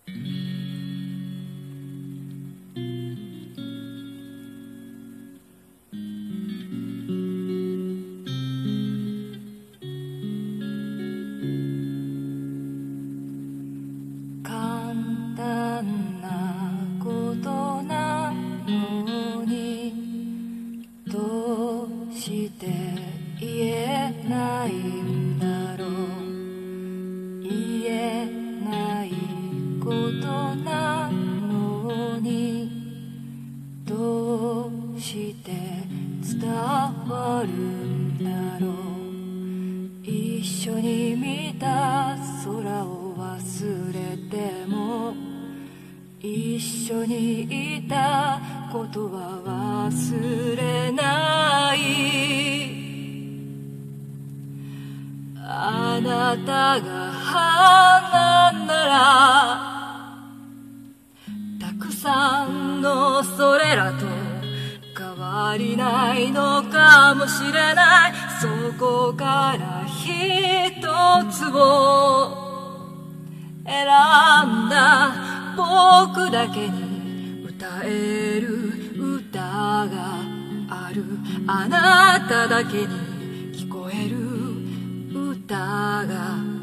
簡単なことなのにどうして言えないんだろう。言えないことなのにどうして伝わるんだろう。一緒に見た空を忘れても一緒にいたことは忘れない。あなたが花ならたくさんのそれらと変わりないのかもしれない。そこから一つを選んだ僕だけに歌える歌がある。あなただけに聞こえる歌が